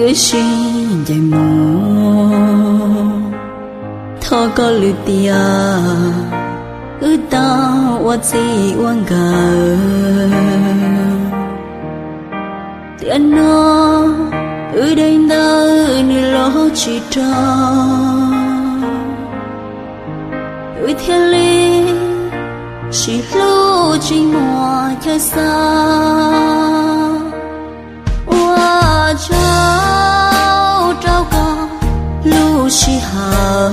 ước xin dạy mù thọ có lư tia ước tao qua gì quan gà tiền nó ước đây ta ni lo chỉ cho ước thiên lý chỉ lu chỉ mùa cho xa qua cháu cháu con lu chỉ hờ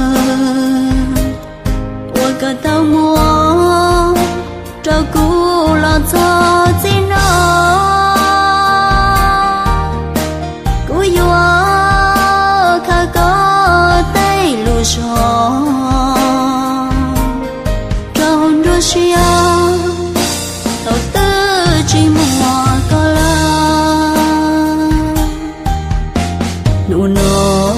qua cả tao mua cháu cũ là cho gì nó cũ yêu khá có tay lu cho trong đôi chia tao tư chỉ mùa có la nụ nó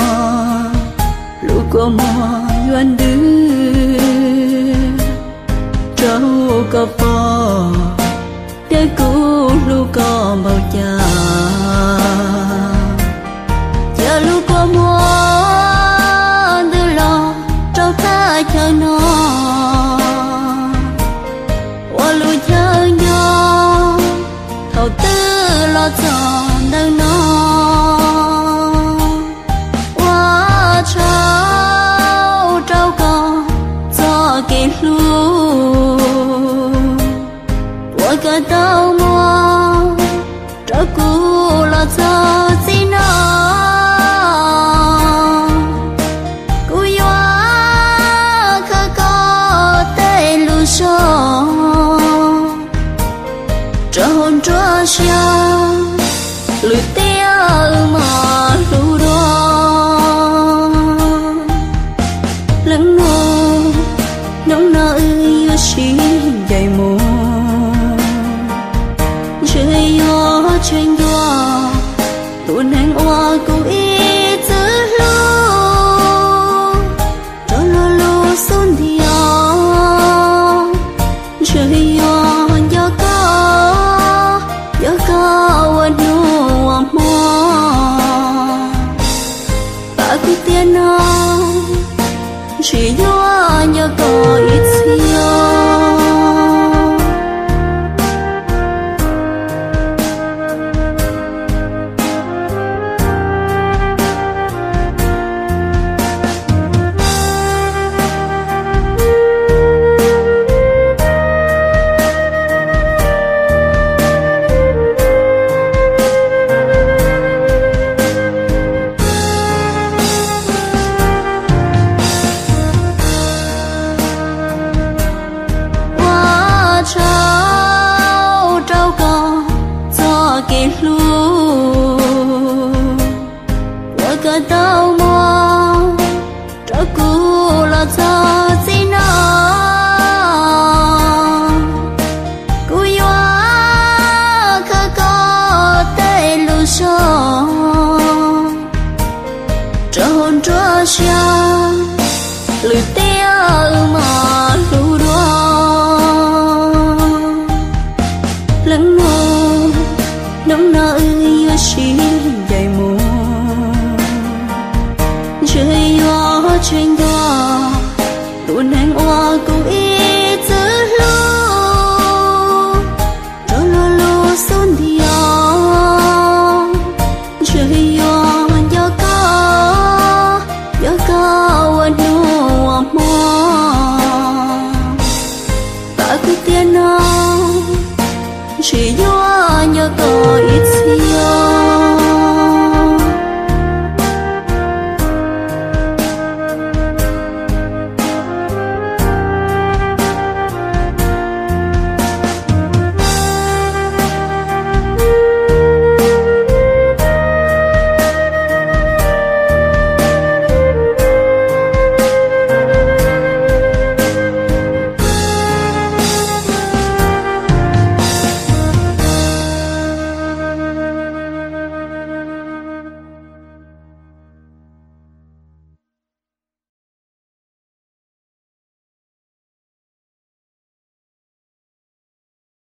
lúc có mùa yuan đưa trâu có phò để cũ lúc có bao cha giờ lúc có mùa đưa lo trâu ta chờ nó lo chọn đang nó qua cháu cháu con cho kỹ luôn qua cả tao mua cháu cũ lo cho gì nó cũ yêu khá có tay lu cho cho hôn chúa xiao lưỡi tia mà lu đó lắng ngô nóng nở yêu xin dày mù chơi gió trên gió tuôn hành hoa cũng ít giữ lu cho lu lu xuân thiao chơi gió gió có anh nuông mơ ta cứ tiền nó chỉ nhớ nhớ có ít xíu cả tao mua cho cũ là cho gì nó cũ yêu khá có tay lu cho hôn chúa xiao lưỡi tia mà lu đó lắng ngô nóng nở yêu xin dày mù chơi gió trên gió